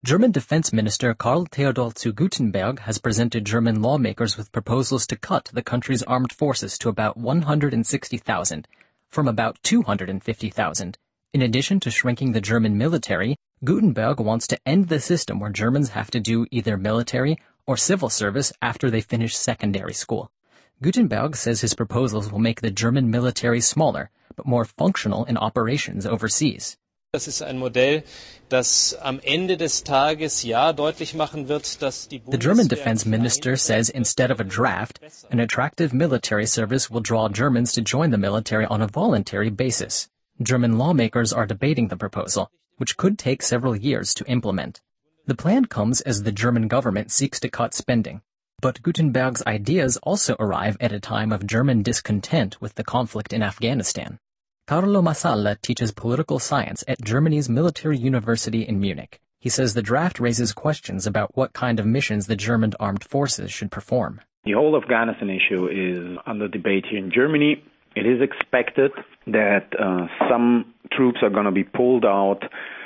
German Defense Minister Karl Theodor zu Guttenberg has presented German lawmakers with proposals to cut the country's armed forces to about 160,000, from about 250,000. In addition to shrinking the German military, Guttenberg wants to end the system where Germans have to do either military or civil service after they finish secondary school. Guttenberg says his proposals will make the German military smaller, but more functional in operations overseas. Das ist ein Modell, das am Ende des Tages deutlich machen wird, dass die The German defense minister says instead of a draft, an attractive military service will draw Germans to join the military on a voluntary basis. German lawmakers are debating the proposal, which could take several years to implement. The plan comes as the German government seeks to cut spending. But Guttenberg's ideas also arrive at a time of German discontent with the conflict in Afghanistan. Carlo Massala teaches political science at Germany's military university in Munich. He says the draft raises questions about what kind of missions the German armed forces should perform. The whole Afghanistan issue is under debate here in Germany. It is expected that some troops are going to be pulled out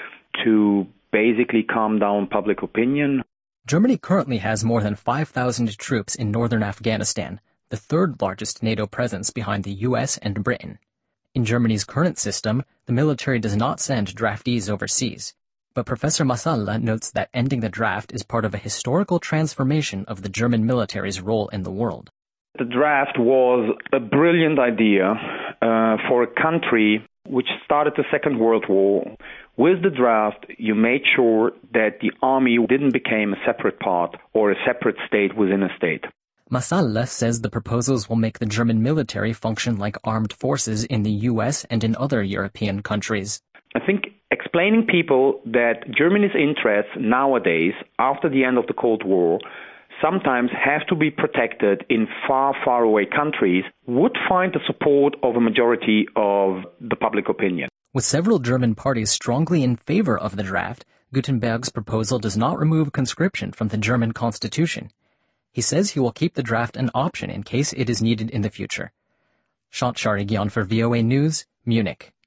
to basically calm down public opinion. Germany currently has more than 5,000 troops in northern Afghanistan, the third largest NATO presence behind the US and Britain. In Germany's current system, the military does not send draftees overseas, but Professor Massala notes that ending the draft is part of a historical transformation of the German military's role in the world. The draft was a brilliant idea for a country which started the Second World War. With the draft, you made sure that the army didn't become a separate part or a separate state within a state. Massala says the proposals will make the German military function like armed forces in the US and in other European countries. I think explaining people that Germany's interests nowadays, after the end of the Cold War, sometimes have to be protected in far, far away countries would find the support of a majority of the public opinion. With several German parties strongly in favor of the draft, Guttenberg's proposal does not remove conscription from the German constitution. He says he will keep the draft an option in case it is needed in the future. Shant Sharigian for VOA News, Munich.